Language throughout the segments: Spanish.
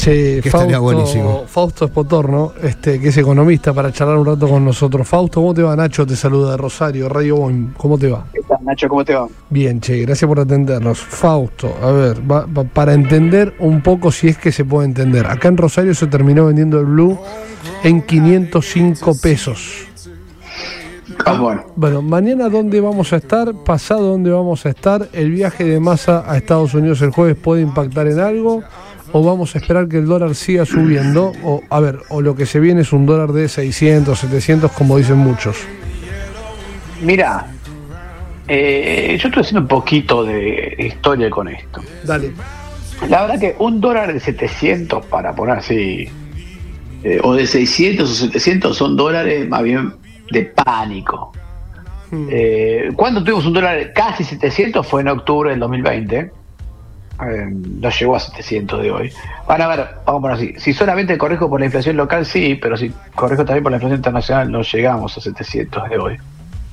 Che, que estaría buenísimo. Fausto Espotorno, que es economista, para charlar un rato con nosotros. Fausto, ¿cómo te va? Nacho te saluda de Rosario, Radio Boeing. ¿Cómo te va? ¿Qué tal, Nacho? ¿Cómo te va? Bien, che, gracias por atendernos. Fausto, a ver, para entender un poco, si es que se puede entender. Acá en Rosario se terminó vendiendo el Blue en 505 pesos. Bueno, mañana ¿dónde vamos a estar? Pasado ¿dónde vamos a estar? ¿El viaje de Massa a Estados Unidos el jueves puede impactar en algo? ¿O vamos a esperar que el dólar siga subiendo? O lo que se viene es un dólar de 600, 700, como dicen muchos. Mira, yo estoy haciendo un poquito de historia con esto. Dale. La verdad que un dólar de 700, para poner así, o de 600 o 700, son dólares más bien de pánico. Cuando tuvimos un dólar de casi 700 fue en octubre del 2020. No llegó a 700 de hoy. Van a ver, vamos a poner así, si solamente corrijo por la inflación local, sí, pero si corrijo también por la inflación internacional, no llegamos a 700 de hoy.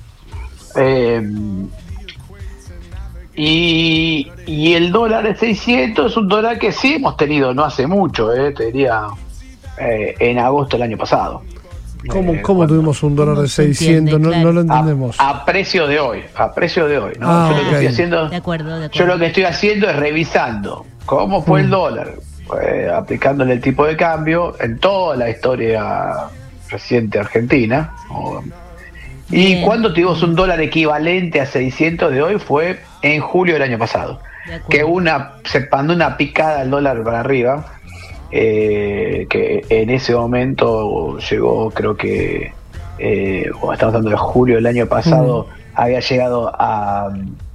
Y el dólar de 600 es un dólar que sí hemos tenido no hace mucho, te diría en agosto del año pasado. ¿Cómo tuvimos un dólar de 600? Entiende, claro. No lo entendemos. A precio de hoy, ¿no? Yo lo que estoy haciendo, De acuerdo. yo lo que estoy haciendo es revisando cómo fue el dólar, aplicándole el tipo de cambio en toda la historia reciente argentina. Y cuando tuvimos un dólar equivalente a 600 de hoy fue en julio del año pasado, que se mandó una picada al dólar para arriba. Que en ese momento llegó, creo que estamos hablando de julio del año pasado, había llegado a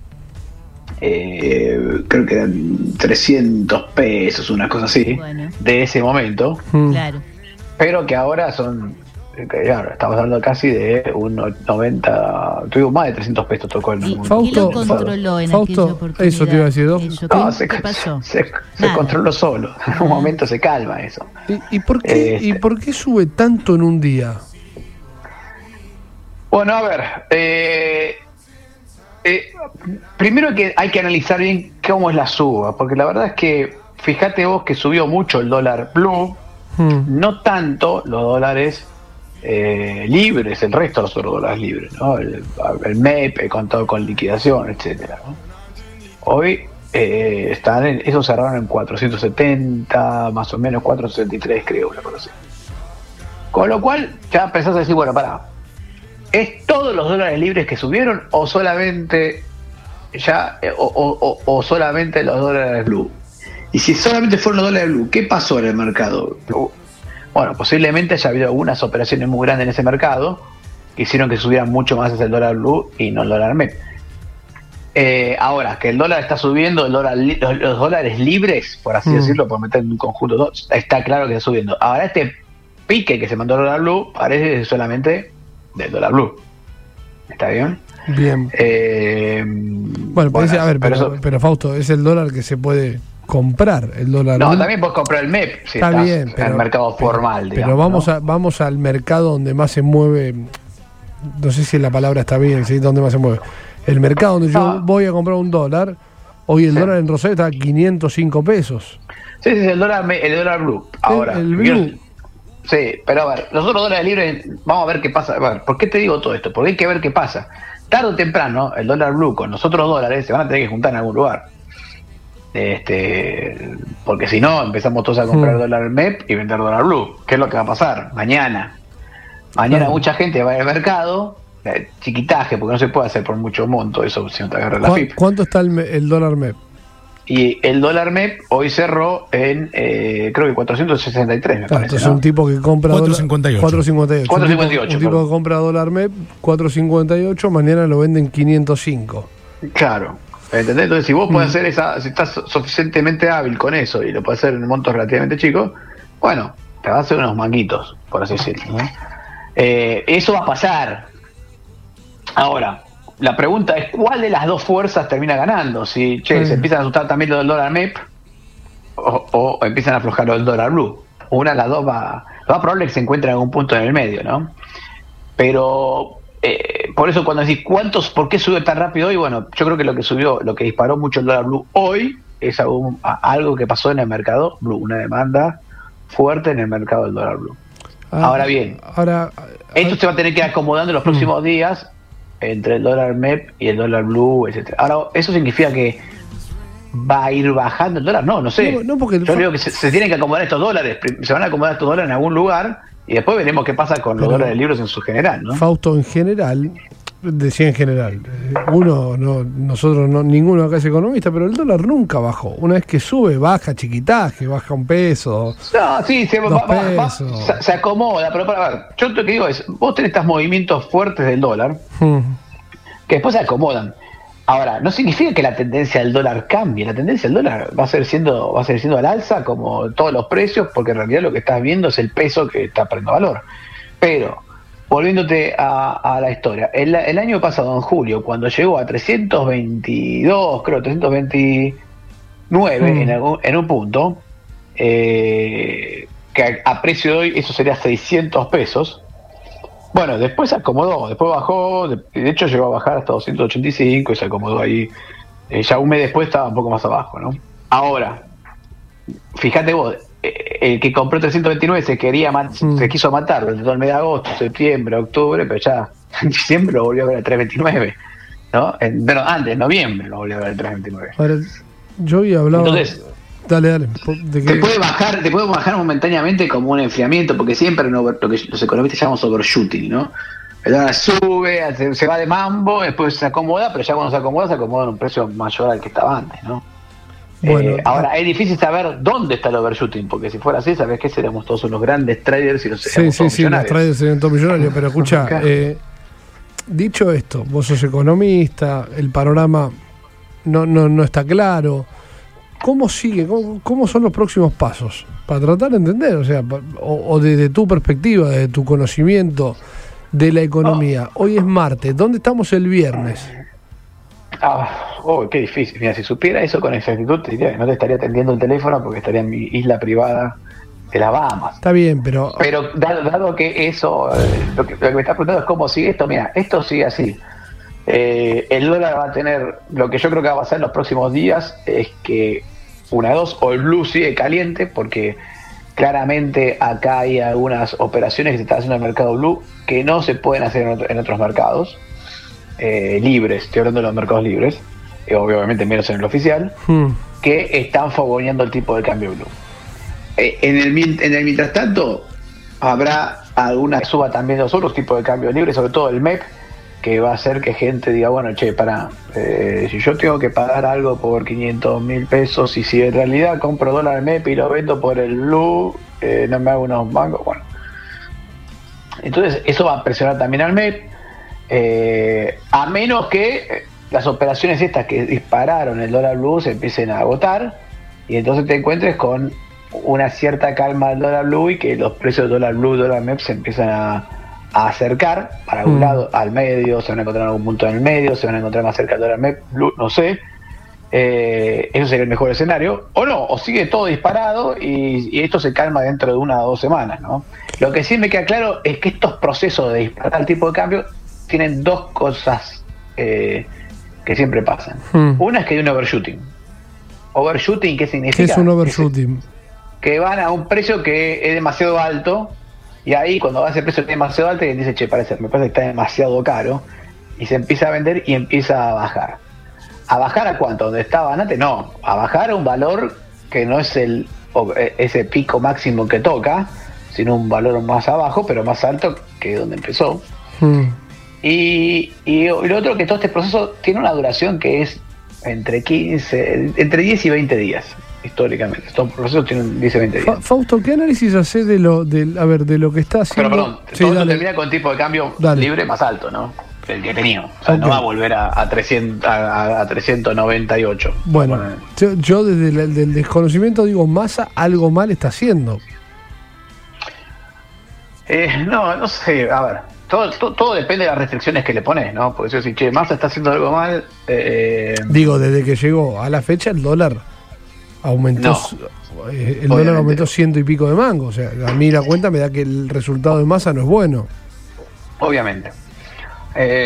creo que eran 300 pesos, una cosa así, de ese momento. Claro. Pero que ahora son, claro, estamos hablando casi de un 90, tuvimos más de 300 pesos tocó el mundo. ¿Quién lo controló en aquella oportunidad? Eso te iba a decir, ¿no? ¿Qué pasó? Se controló solo. En un momento se calma eso. ¿Y por qué sube tanto en un día? Bueno, a ver, primero que hay que analizar bien cómo es la suba, porque la verdad es que fíjate vos que subió mucho el dólar blue, no tanto los dólares libres, el resto de los otros dólares libres, ¿no? El MEP, contado con liquidación, etcétera, ¿no? Hoy esos cerraron en 470, más o menos 463, creo, una cosa así. Con lo cual ya empezás a decir, bueno, pará, ¿es todos los dólares libres que subieron o solamente solamente los dólares blue? Y si solamente fueron los dólares blue, ¿qué pasó en el mercado? Bueno, posiblemente haya habido algunas operaciones muy grandes en ese mercado que hicieron que subieran mucho más el dólar blue y no el dólar MEP. Ahora, que el dólar está subiendo, los dólares libres, por así decirlo, por meter en un conjunto, está claro que está subiendo. Ahora este pique que se mandó el dólar blue parece solamente del dólar blue. ¿Está bien? Bien. Pero Fausto, es el dólar que se puede comprar, el dólar. No, también puedes comprar el MEP si estás en el mercado formal, digamos. Pero vamos al mercado donde más se mueve, no sé si la palabra está bien, ¿sí? Donde más se mueve. El mercado donde yo voy a comprar un dólar, hoy el dólar en Rosario está a 505 pesos. Sí, el dólar blue. Ahora, el blue. Sí, pero a ver, los otros dólares libres, vamos a ver qué pasa. A ver, ¿por qué te digo todo esto? Porque hay que ver qué pasa. Tarde o temprano, el dólar blue con los otros dólares se van a tener que juntar en algún lugar. Porque si no, empezamos todos a comprar dólar MEP y vender dólar blue. ¿Qué es lo que va a pasar? Mañana mucha gente va al mercado, chiquitaje, porque no se puede hacer por mucho monto eso si no te agarra la FIP. ¿Cuánto está el dólar MEP? Y el dólar MEP hoy cerró en creo que 463, me parece. Entonces, ¿no? Un tipo que compra 458. Un tipo que compra dólar MEP 458, mañana lo venden 505. Claro. ¿Entendés? Entonces, si vos podés hacer si estás suficientemente hábil con eso y lo podés hacer en montos relativamente chicos, bueno, te vas a hacer unos manguitos, por así decirlo, ¿no? Eso va a pasar. Ahora, la pregunta es, ¿cuál de las dos fuerzas termina ganando? Si se empiezan a asustar también lo del dólar MEP o empiezan a aflojar lo del dólar blue. Una de las dos va probable que se encuentre en algún punto en el medio, ¿no? Pero por eso cuando decís ¿por qué sube tan rápido hoy? Bueno, yo creo que lo que disparó mucho el dólar blue hoy es algo que pasó en el mercado blue, una demanda fuerte en el mercado del dólar blue. Ahora bien, esto se va a tener que ir acomodando en los próximos días entre el dólar MEP y el dólar blue, etcétera. Ahora, ¿eso significa que va a ir bajando el dólar? No sé. No, porque yo digo que se tienen que acomodar estos dólares, se van a acomodar estos dólares en algún lugar y después veremos qué pasa con los dólares libres en su general, ¿no? Fausto, en general, decía en general, nosotros ninguno acá es economista, pero el dólar nunca bajó. Una vez que sube, baja chiquitaje, baja un peso. No, sí, se acomoda, pero para ver, yo lo que digo es, vos tenés estos movimientos fuertes del dólar, que después se acomodan. Ahora, no significa que la tendencia del dólar cambie, la tendencia del dólar va a seguir siendo al alza como todos los precios, porque en realidad lo que estás viendo es el peso que está perdiendo valor. Pero, volviéndote a la historia, el año pasado, en julio, cuando llegó a 322, creo, 329 en un punto, que a precio de hoy eso sería 600 pesos, bueno, después se acomodó, después bajó, de hecho llegó a bajar hasta 285 y se acomodó ahí. Ya un mes después estaba un poco más abajo, ¿no? Ahora, fíjate vos, el que compró 329 se quiso matar durante todo el mes de agosto, septiembre, octubre, pero ya en diciembre lo volvió a ver al 329, ¿no? Antes, en noviembre lo volvió a ver al 329. Ahora, yo había hablado... Entonces, dale. Te puede bajar momentáneamente como un enfriamiento, porque siempre lo que los economistas llamamos overshooting, ¿no? El dólar sube, se va de mambo, después se acomoda, pero ya cuando se acomoda en un precio mayor al que estaba antes, ¿no? Bueno, ahora, es difícil saber dónde está el overshooting, porque si fuera así, ¿sabés qué? Seríamos todos unos grandes traders y los seríamos todos millonarios. Los traders serían todos millonarios, pero escucha, dicho esto, vos sos economista, el panorama no está claro. ¿Cómo sigue? ¿Cómo son los próximos pasos? Para tratar de entender, o sea, o desde tu perspectiva, desde tu conocimiento de la economía. Hoy es martes, ¿dónde estamos el viernes? Qué difícil. Mira, si supiera eso con exactitud, te diría que no te estaría atendiendo el teléfono porque estaría en mi isla privada de las Bahamas. Está bien, pero dado que eso, lo que me estás preguntando es cómo sigue esto, mira, esto sigue así. El dólar va a tener, lo que yo creo que va a pasar en los próximos días es que una de dos, o el blue sigue caliente, porque claramente acá hay algunas operaciones que se están haciendo en el mercado blue que no se pueden hacer en otros mercados libres, estoy hablando de los mercados libres, obviamente menos en el oficial, que están fogoneando el tipo de cambio blue. En el mientras tanto, habrá alguna que suba también los otros tipos de cambio libres, sobre todo el MEP, que va a hacer que gente diga, bueno, si yo tengo que pagar algo por 500.000 pesos y si en realidad compro dólar MEP y lo vendo por el blue, no me hago unos mangos, bueno. Entonces eso va a presionar también al MEP, a menos que las operaciones estas que dispararon el dólar blue se empiecen a agotar y entonces te encuentres con una cierta calma del dólar blue y que los precios del dólar blue y dólar MEP se empiezan a acercar para un lado al medio, se van a encontrar en algún punto en el medio, se van a encontrar más cerca del dólar MEP, blue, no sé. Eso sería el mejor escenario, o no, o sigue todo disparado y esto se calma dentro de 1 o 2 semanas, ¿no? Lo que sí me queda claro es que estos procesos de disparar el tipo de cambio tienen dos cosas que siempre pasan. Una es que hay un overshooting. ¿Overshooting qué significa? ¿Qué es un overshooting? Que van a un precio que es demasiado alto y ahí cuando va a ese precio que es demasiado alto y dice, me parece que está demasiado caro y se empieza a vender y empieza a bajar. ¿A bajar a cuánto? ¿Dónde estaban antes? No, a bajar a un valor que no es ese pico máximo que toca, sino un valor más abajo, pero más alto que donde empezó. Y lo otro, que todo este proceso tiene una duración que es entre 10 y 20 días, históricamente. Estos procesos tienen 10 y 20 días. Fausto, ¿qué análisis hace de lo que está haciendo? Pero perdón, sí, todo termina con tipo de cambio libre más alto, ¿no? El que tenía. O sea, no va a volver a 398. Bueno, yo desde el desconocimiento digo, Massa algo mal está haciendo. No sé, a ver, todo depende de las restricciones que le pones, ¿no? Porque si Massa está haciendo algo mal... Digo, desde que llegó a la fecha el dólar aumentó, el dólar aumentó 100 y pico de mango, o sea, a mí la cuenta me da que el resultado de Massa no es bueno. Obviamente.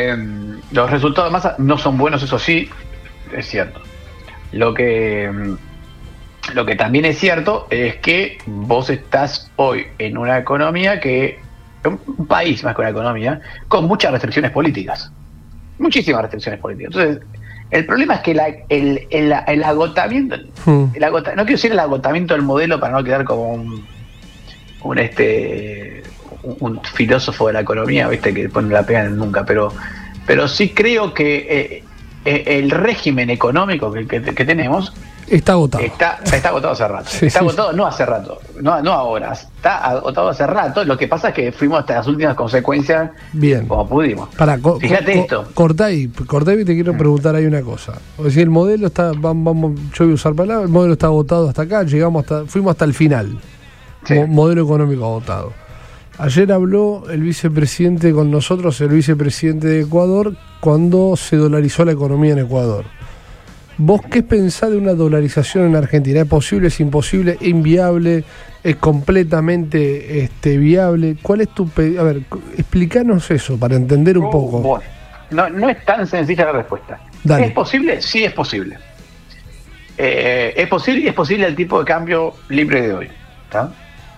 Los resultados de Massa no son buenos, eso sí, es cierto. Lo que Lo que también es cierto es que vos estás hoy en una economía un país más que una economía, con muchas restricciones políticas. Muchísimas restricciones políticas. Entonces, el problema es que el agotamiento, no quiero decir el agotamiento del modelo para no quedar como un filósofo de la economía, viste, que pone la pega en nunca, pero sí creo que el régimen económico que tenemos está agotado. Está agotado hace rato. Sí, está sí, agotado no hace rato, no ahora. Está agotado hace rato. Lo que pasa es que fuimos hasta las últimas consecuencias. Bien. Como pudimos. Fíjate esto. Cortá y te quiero preguntar ahí una cosa. O sea, el modelo está, yo voy a usar palabras, el modelo está agotado hasta acá, fuimos hasta el final. Sí. Modelo económico agotado. Ayer habló el vicepresidente con nosotros, el vicepresidente de Ecuador, cuando se dolarizó la economía en Ecuador. ¿Vos qué pensás de una dolarización en Argentina? ¿Es posible, es imposible, es inviable, es completamente viable? ¿Cuál es tu a ver, explícanos eso para entender un poco. Bueno, no es tan sencilla la respuesta. Dale. ¿Es posible? Sí, es posible. Es posible y es posible el tipo de cambio libre de hoy. ¿Está?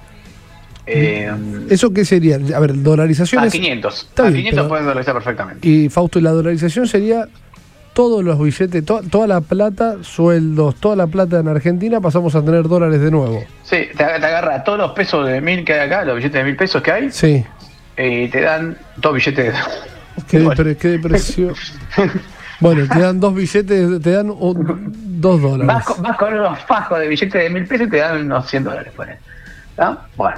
¿Eso qué sería? A ver, dolarización es... 500. Está A bien, 500 pueden dolarizar perfectamente. Y Fausto, ¿y la dolarización sería todos los billetes, toda la plata, sueldos, toda la plata en Argentina, pasamos a tener dólares de nuevo? Sí, te agarra todos los pesos de 1.000 que hay acá, los billetes de 1.000 pesos que hay, sí, y te dan 2 billetes de... Qué depresión. Bueno, te dan 2 billetes, te dan $2. Vas con unos fajos de billetes de 1.000 pesos y te dan unos $100 por él. ¿No? Bueno.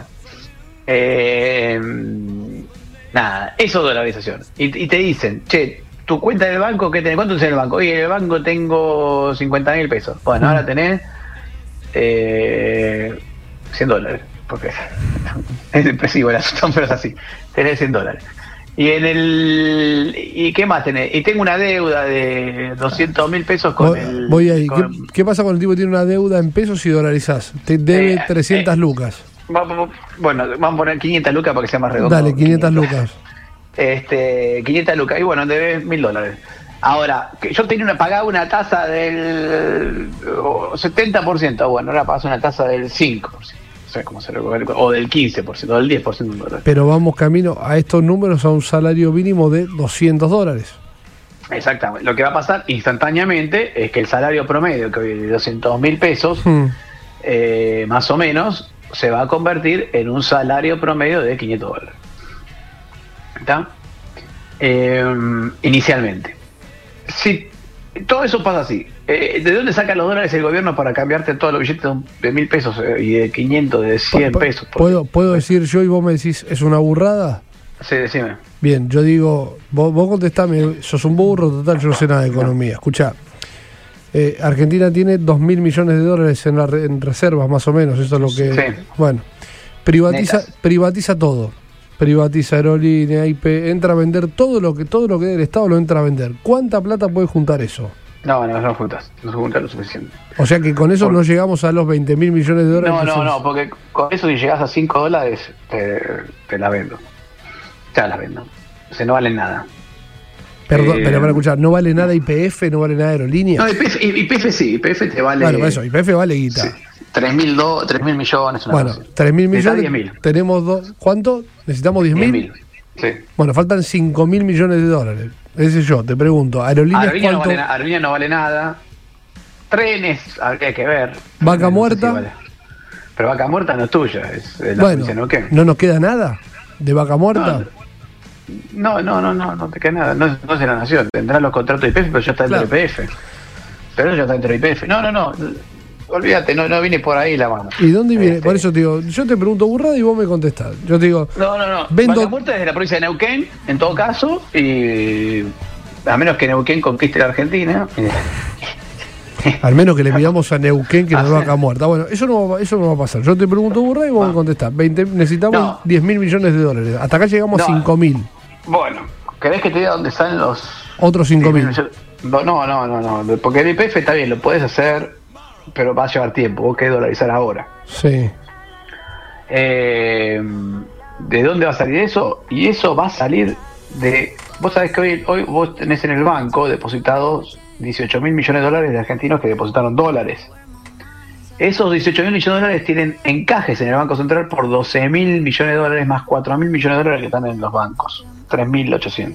Nada, eso es dolarización. Y te dicen, che, tu cuenta del banco, ¿qué tenés? ¿Cuánto tenés en el banco? Oye, en el banco tengo 50.000 pesos. Bueno, ahora tenés $100, porque es depresivo el asunto, pero es así. Tenés $100. ¿Y qué más tenés? Y tengo una deuda de 200.000 pesos con el... Voy ahí. ¿Qué pasa cuando el tipo tiene una deuda en pesos y dolarizás? Te debe 300 lucas. Bueno, vamos a poner 500 lucas para que sea más redondo. Dale, 500 lucas. 500 lucas, y bueno, debes $1.000. Ahora, yo pagaba una tasa del 70%, bueno, ahora pagas una tasa del 5%, no sé cómo se recuerda, o del 15%, o del 10%. Pero vamos camino a estos números, a un salario mínimo de $200. Exactamente. Lo que va a pasar instantáneamente es que el salario promedio, que hoy es de 200.000 pesos, más o menos, se va a convertir en un salario promedio de $500. ¿Está? Inicialmente. Si todo eso pasa así, ¿de dónde sacan los dólares el gobierno para cambiarte todos los billetes de 1.000 pesos y de 500, de 100 pesos? ¿Puedo decir yo y vos me decís, es una burrada? Sí, decime. Bien, yo digo, vos contestame, sos un burro, total, yo no sé nada de economía. Escuchá. Argentina tiene $2.000 millones en reservas, más o menos, eso es lo que... Sí. Bueno, privatiza todo. Privatiza aerolínea, IP, entra a vender todo lo que del Estado lo entra a vender. ¿Cuánta plata puede juntar eso? No juntas lo suficiente. O sea que con eso no llegamos a los $20.000 millones de dólares. No, porque con eso si llegas a $5 te la vendo. Ya la vendo. O sea, no valen nada. Perdón, pero para escuchar, ¿no vale nada YPF, no vale nada aerolínea? No, YPF sí, YPF te vale... Bueno, eso, YPF vale guita. Sí. 3.000 millones. Bueno, 3.000 millones, 10.000. Tenemos ¿cuánto? ¿Necesitamos 10.000? 10.000, sí. Bueno, faltan $5.000 millones de dólares. Ese yo, te pregunto, ¿aerolíneas cuánto? Aerolínea no vale nada. Trenes, habría que ver. ¿Vaca muerta? Si vale. Pero Vaca Muerta no es tuya, es la provincia de Neuquén. ¿No nos queda nada de Vaca Muerta? No te queda nada. No es de la nación. Tendrán los contratos de IPF, pero ya está dentro de IPF. Pero ya está dentro de IPF. No. Olvídate, no viene por ahí la mano. ¿Y dónde viene? Por eso te digo, yo te pregunto burrada y vos me contestás. Yo te digo... No. Vaca Muerta es de la provincia de Neuquén, en todo caso, y a menos que Neuquén conquiste la Argentina. Al menos que le pidamos a Neuquén que nos dé Vaca Muerta. Bueno, eso no va a pasar. Yo te pregunto burrada y vos me contestás. Necesitamos $10.000 millones de dólares. Hasta acá llegamos a 5.000. Bueno, ¿querés que te diga dónde están los... otros 5.000? No. Porque el IPF está bien, lo puedes hacer, pero va a llevar tiempo. Vos querés dolarizar ahora. Sí. ¿De dónde va a salir eso? Y eso va a salir de... Vos sabés que hoy vos tenés en el banco depositados $18.000 millones de argentinos que depositaron dólares. Esos 18.000 millones de dólares tienen encajes en el Banco Central por 12.000 millones de dólares más 4.000 millones de dólares que están en los bancos, 3.800.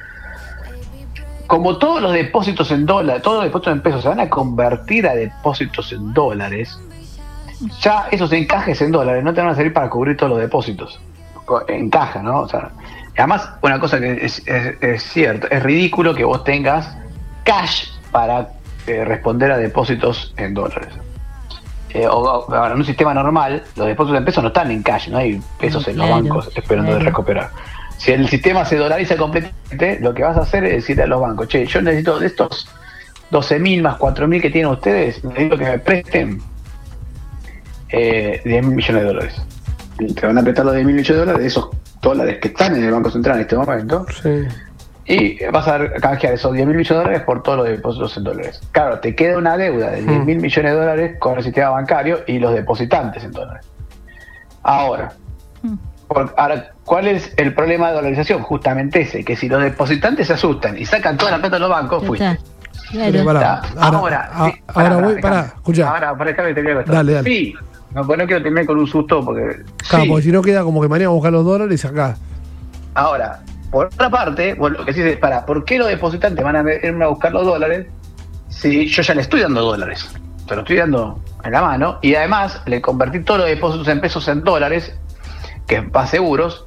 Como todos los depósitos en dólares, todos los depósitos en pesos se van a convertir a depósitos en dólares, ya esos encajes en dólares no te van a servir para cubrir todos los depósitos. Encaja, ¿no? O sea, además, una cosa que es cierta, es ridículo que vos tengas cash para responder a depósitos en dólares. Ahora, en un sistema normal, los depósitos en pesos no están en cash, no hay pesos en los bancos esperando de recuperar. Si el sistema se dolariza completamente, lo que vas a hacer es decirle a los bancos, che, yo necesito de estos 12.000 más 4.000 que tienen ustedes, necesito que me presten 10.000 millones de dólares. Te van a prestar los 10.000 millones de dólares de esos dólares que están en el Banco Central en este momento. Sí. Y vas a canjear esos 10.000 millones de dólares por todos los depósitos en dólares. Claro, te queda una deuda de 10.000 millones de dólares con el sistema bancario y los depositantes en dólares. Ahora, ¿cuál es el problema de dolarización? Justamente ese, que si los depositantes se asustan y sacan toda la plata de los bancos, fuiste. Claro. Ahora, escuchá. Ahora, para acá me tenía que estar. Dale. Sí, no quiero terminar con un susto porque... Claro, sí. porque si no queda como que mañana vamos a buscar los dólares acá. Ahora, por otra parte, lo que sí es, ¿por qué los depositantes van a irme a buscar los dólares si yo ya le estoy dando dólares? Te lo estoy dando en la mano y además le convertí todos los depósitos en pesos en dólares, que es más seguros,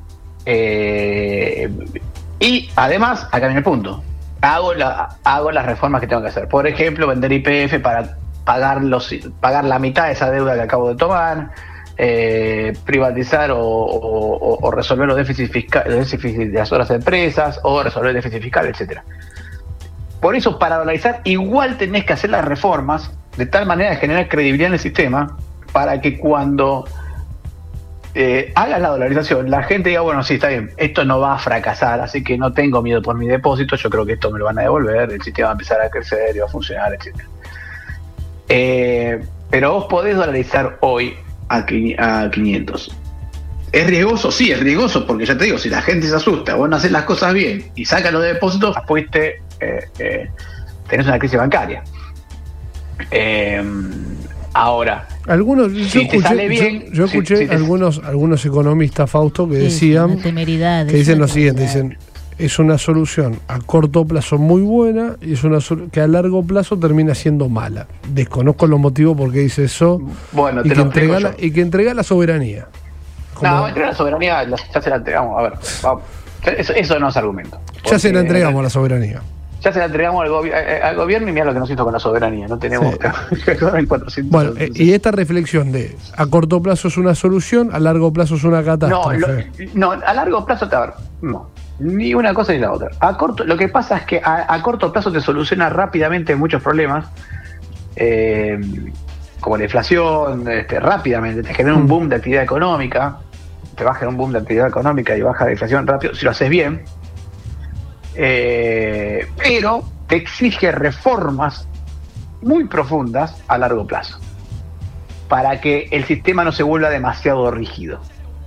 y además, acá viene el punto, hago las reformas que tengo que hacer. Por ejemplo, vender YPF para pagar la mitad de esa deuda que acabo de tomar, privatizar o resolver los déficits de las otras empresas, o resolver el déficit fiscal, etcétera. Por eso, para dolarizar, igual tenés que hacer las reformas de tal manera de generar credibilidad en el sistema, para que cuando hagas la dolarización, la gente diga, bueno, sí, está bien, esto no va a fracasar, así que no tengo miedo por mi depósito, yo creo que esto me lo van a devolver, el sistema va a empezar a crecer y va a funcionar, etcétera. Pero vos podés dolarizar hoy a 500. ¿Es riesgoso? Sí, es riesgoso, porque ya te digo, si la gente se asusta, vos no haces las cosas bien y sacas los depósitos, tenés una crisis bancaria. Ahora, yo escuché algunos economistas, Fausto, que decían, que dicen lo siguiente, dicen, es una solución a corto plazo muy buena y es una que a largo plazo termina siendo mala. Desconozco los motivos por qué dice eso. Bueno, y que entrega la soberanía. No, entrega la soberanía, ya se la entregamos. A ver, vamos. Eso no es argumento. Ya se la entregamos a la soberanía. Ya se la entregamos al gobierno y mira lo que nos hizo con la soberanía. No tenemos que 400. Bueno, y esta reflexión de a corto plazo es una solución, a largo plazo es una catástrofe. No, a largo plazo, no. Ni una cosa ni la otra. Lo que pasa es que a corto plazo te soluciona rápidamente muchos problemas, como la inflación, rápidamente. Te genera un boom de actividad económica, te va a generar un boom de actividad económica y baja la inflación rápido, si lo haces bien. Pero te exige reformas muy profundas a largo plazo para que el sistema no se vuelva demasiado rígido.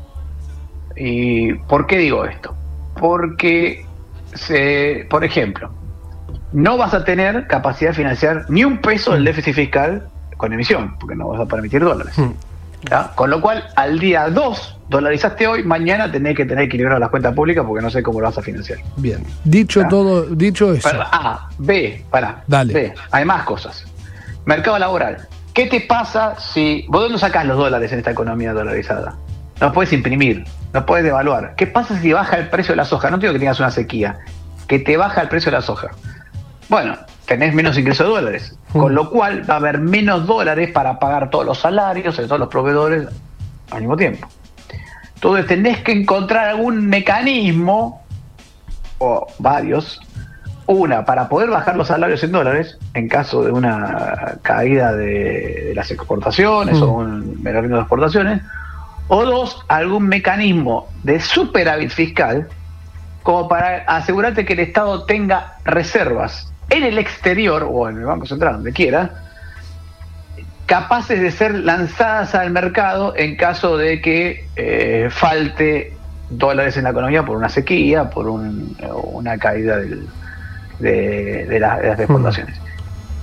¿Y por qué digo esto? Porque, por ejemplo, no vas a tener capacidad de financiar ni un peso del déficit fiscal con emisión, porque no vas a permitir dólares. ¿Ya? Con lo cual, al día 2, dolarizaste hoy, mañana tenés que tener equilibrado las cuentas públicas porque no sé cómo lo vas a financiar. Bien, dicho eso. Dale. B, hay más cosas. Mercado laboral. ¿Qué te pasa si... ¿Vos dónde sacás los dólares en esta economía dolarizada? No puedes imprimir, no puedes devaluar. ¿Qué pasa si baja el precio de la soja? No te digo que tengas una sequía, que te baja el precio de la soja. Bueno, tenés menos ingreso de dólares, con lo cual va a haber menos dólares para pagar todos los salarios de todos los proveedores al mismo tiempo. Entonces tenés que encontrar algún mecanismo, o varios, para poder bajar los salarios en dólares en caso de una caída de las exportaciones o un menor ritmo de exportaciones, o dos, algún mecanismo de superávit fiscal como para asegurarte que el Estado tenga reservas en el exterior o en el Banco Central, donde quiera, capaces de ser lanzadas al mercado en caso de que falte dólares en la economía por una sequía, por una caída de las exportaciones.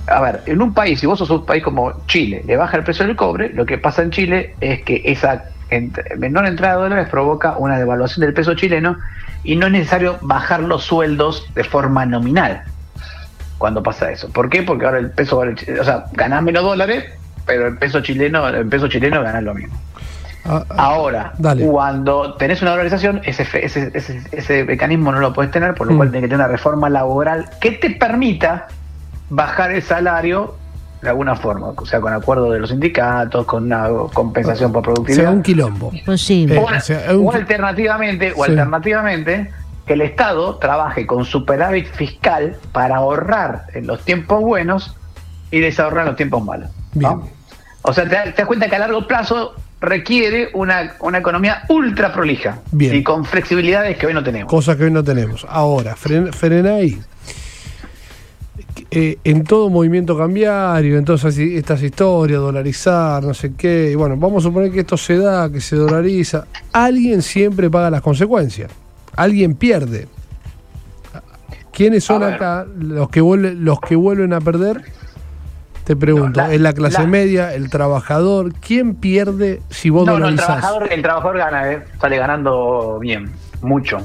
a ver, en un país, si vos sos un país como Chile, le baja el precio del cobre, lo que pasa en Chile es que esa menor entrada de dólares provoca una devaluación del peso chileno y no es necesario bajar los sueldos de forma nominal cuando pasa eso. ¿Por qué? Porque ahora el peso vale, o sea, ganás menos dólares, pero el peso chileno ganás lo mismo. Ahora, dale. Cuando tenés una dolarización, ese mecanismo no lo podés tener, por lo cual tenés que tener una reforma laboral que te permita bajar el salario de alguna forma, o sea, con acuerdo de los sindicatos, con una compensación por productividad. O sea, un quilombo. Posible. O alternativamente, que el Estado trabaje con superávit fiscal para ahorrar en los tiempos buenos y desahorrar en los tiempos malos, ¿no? Bien. O sea, te das cuenta que a largo plazo requiere una economía ultra prolija. Bien. Y con flexibilidades que hoy no tenemos. Cosas que hoy no tenemos. Ahora, frena ahí. En todo movimiento cambiario, entonces estas historias, dolarizar, no sé qué, y bueno, vamos a suponer que esto se da, que se dolariza, alguien siempre paga las consecuencias, alguien pierde. ¿Quiénes son acá los que vuelven a perder? Te pregunto, ¿es la clase media, el trabajador? ¿Quién pierde si vos dolarizás? El trabajador gana, sale ganando bien, mucho.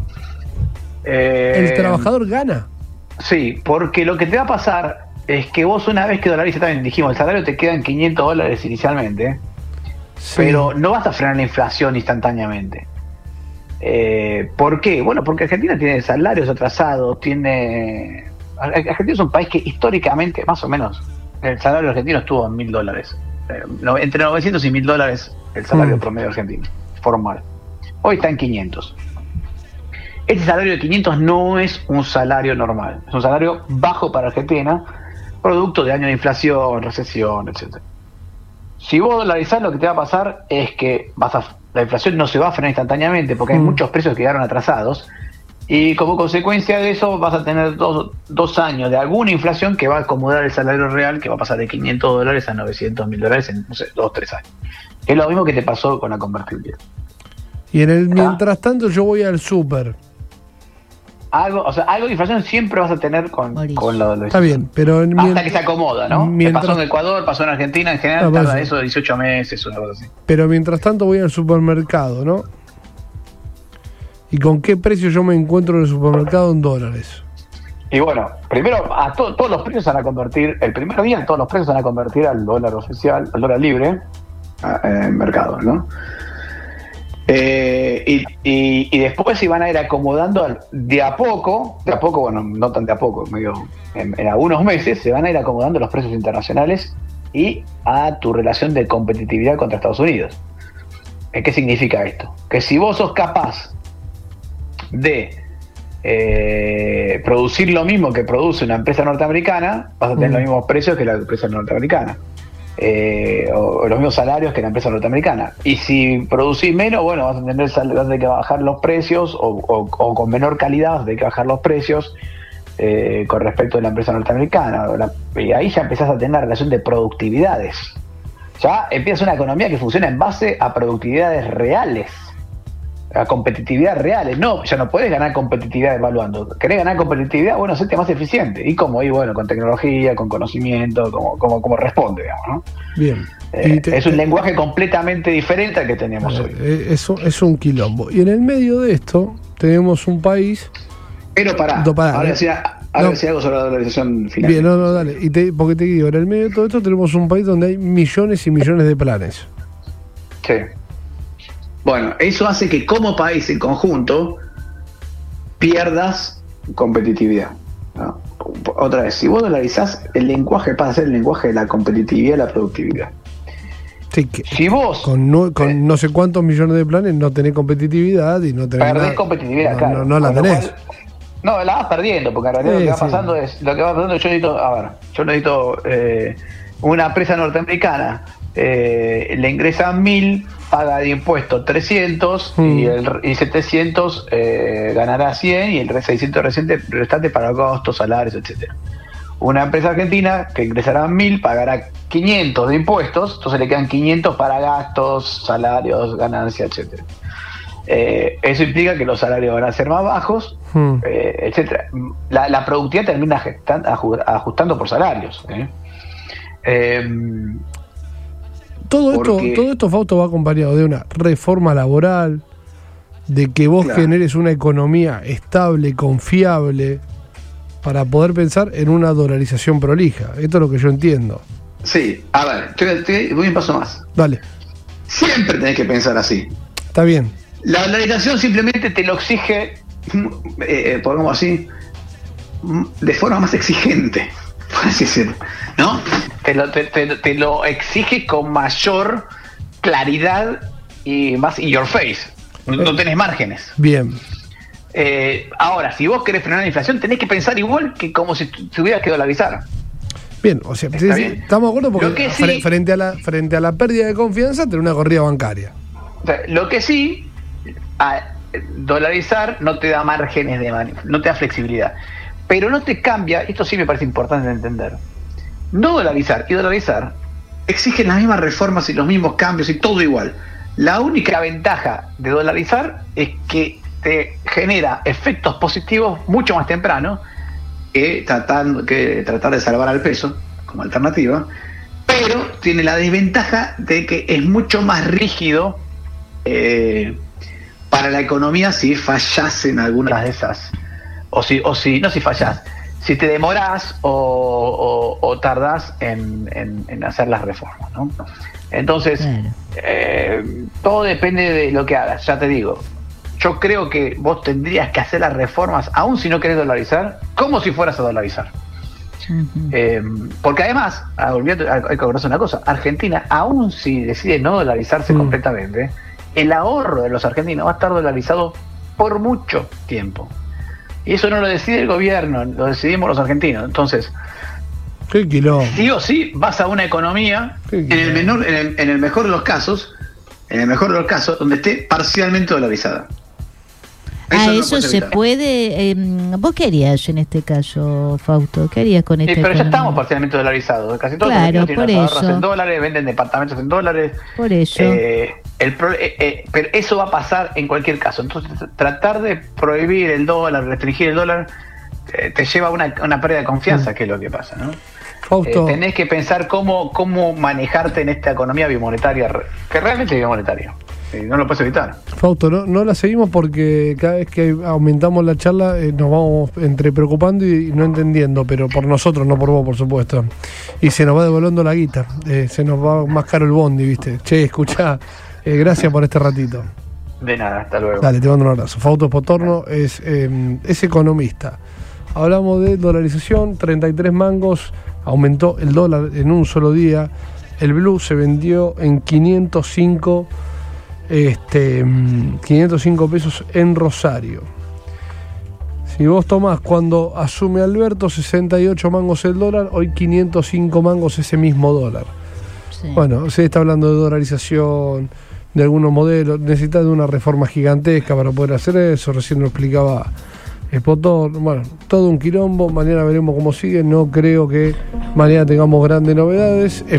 ¿El trabajador gana? Sí, porque lo que te va a pasar es que vos una vez que dolarizas, también dijimos, el salario te queda en $500 inicialmente, sí, pero no vas a frenar la inflación instantáneamente. ¿Por qué? Bueno, porque Argentina tiene salarios atrasados, Argentina es un país que históricamente, más o menos, el salario argentino estuvo en $1.000. Entre 900 y $1.000 el salario promedio argentino, formal. Hoy está en 500. Este salario de 500 no es un salario normal, es un salario bajo para Argentina, producto de años de inflación, recesión, etc. Si vos dolarizás, lo que te va a pasar es que la inflación no se va a frenar instantáneamente porque hay muchos precios que quedaron atrasados y como consecuencia de eso vas a tener dos años de alguna inflación que va a acomodar el salario real, que va a pasar de $500 a $900, $1.000 en, no sé, 2-3 años. Que es lo mismo que te pasó con la convertibilidad. Y mientras tanto yo voy al súper. Algo de inflación siempre vas a tener con la dolarización. Está bien, pero hasta que se acomoda, ¿no? Pasó en Ecuador, pasó en Argentina, en general tarda eso 18 meses, una cosa así. Pero mientras tanto voy al supermercado, ¿no? ¿Y con qué precio yo me encuentro en el supermercado en dólares? Y bueno, primero todos los precios van a convertir, el primer día todos los precios van a convertir al dólar oficial, al dólar libre, en el mercado, ¿no? Y después se van a ir acomodando de a poco, bueno, no tan de a poco, en algunos meses se van a ir acomodando los precios internacionales y a tu relación de competitividad contra Estados Unidos. ¿Qué significa esto? Que si vos sos capaz de producir lo mismo que produce una empresa norteamericana, vas a tener los mismos precios que la empresa norteamericana. O los mismos salarios que la empresa norteamericana. Y si producís menos, bueno, vas a tener que bajar los precios o con menor calidad vas a tener que bajar los precios con respecto a la empresa norteamericana. Y ahí ya empezás a tener una relación de productividades. Ya empieza una economía que funciona en base a productividades reales, a competitividad reales. No, ya no podés ganar competitividad evaluando. ¿Querés ganar competitividad? Bueno, hacete más eficiente. ¿Y cómo? Y bueno, con tecnología, con conocimiento, como responde, digamos, ¿no? Bien. Es un lenguaje completamente diferente al que teníamos hoy. Eso es un quilombo. Y en el medio de esto tenemos un país... Pero ahora decía algo sobre la dolarización final. Bien, dale. Porque te digo, en el medio de todo esto tenemos un país donde hay millones y millones de planes. Sí. Bueno, eso hace que como país en conjunto pierdas competitividad, ¿no? Otra vez, si vos dolarizás, el lenguaje pasa a ser el lenguaje de la competitividad y la productividad. Sí, si vos con no sé cuántos millones de planes no tenés competitividad y no tenés perdés competitividad, claro. No la tenés. No, la vas perdiendo, porque en realidad lo que va pasando, yo necesito una empresa norteamericana, le ingresan 1.000, paga de impuestos 300 y 700 ganará 100 y el 600 restante para costos, salarios, etcétera. Una empresa argentina que ingresará 1.000 pagará 500 de impuestos, entonces le quedan 500 para gastos, salarios, ganancias, etcétera. Eso implica que los salarios van a ser más bajos etcétera. La productividad termina ajustando por salarios. Todo esto, Fausto, va acompañado de una reforma laboral, de que vos generes una economía estable, confiable, para poder pensar en una dolarización prolija. Esto es lo que yo entiendo. Sí, a ver, voy un paso más. Dale. Siempre tenés que pensar así. Está bien. La dolarización simplemente te lo exige, pongamos así, de forma más exigente, por así decirlo, ¿no? Te lo exige con mayor claridad y más in your face. No tenés márgenes. Bien. Ahora, si vos querés frenar la inflación, tenés que pensar igual que como si tuvieras que dolarizar. Bien, o sea, sí, estamos de acuerdo porque frente a la pérdida de confianza, tener una corrida bancaria. O sea, lo que sí, dolarizar no te da márgenes no te da flexibilidad. Pero no te cambia, esto sí me parece importante de entender. No dolarizar y dolarizar exigen las mismas reformas y los mismos cambios y todo igual. La única ventaja de dolarizar es que te genera efectos positivos mucho más temprano que tratar de salvar al peso como alternativa, pero tiene la desventaja de que es mucho más rígido para la economía si fallas en algunas de esas, o si fallas, si te demorás o tardás en hacer las reformas, ¿no? Entonces, todo depende de lo que hagas, ya te digo. Yo creo que vos tendrías que hacer las reformas, aun si no querés dolarizar, como si fueras a dolarizar. Porque además, hay que acordarse una cosa, Argentina, aun si decide no dolarizarse completamente, el ahorro de los argentinos va a estar dolarizado por mucho tiempo. Y eso no lo decide el gobierno, lo decidimos los argentinos. Entonces, sí o sí, vas a una economía, en el mejor de los casos, donde esté parcialmente dolarizada. Eso se puede. ¿Vos qué harías en este caso, Fausto? ¿Qué harías con este? Pero ya estamos parcialmente dolarizados. Casi todos los tienen ahorros en dólares, venden departamentos en dólares. Por eso. Pero eso va a pasar en cualquier caso. Entonces, tratar de prohibir el dólar, restringir el dólar, te lleva a una pérdida de confianza, que es lo que pasa, ¿no? Fausto, tenés que pensar cómo manejarte en esta economía bimonetaria, que realmente es bimonetaria. No lo puedes evitar. Fausto, no la seguimos porque cada vez que aumentamos la charla nos vamos entre preocupando y no entendiendo, pero por nosotros, no por vos, por supuesto. Y se nos va devolviendo la guita, se nos va más caro el bondi, ¿viste? Che, escuchá, gracias por este ratito. De nada, hasta luego. Dale, te mando un abrazo. Fausto Potorno es economista. Hablamos de dolarización, 33 mangos, aumentó el dólar en un solo día. El blue se vendió en 505 pesos en Rosario. Si vos tomás cuando asume Alberto 68 mangos el dólar, hoy 505 mangos ese mismo dólar. Sí. Bueno, se está hablando de dolarización, de algunos modelos, necesitas de una reforma gigantesca para poder hacer eso, recién lo explicaba el Potón. Bueno, todo un quilombo, mañana veremos cómo sigue, no creo que mañana tengamos grandes novedades.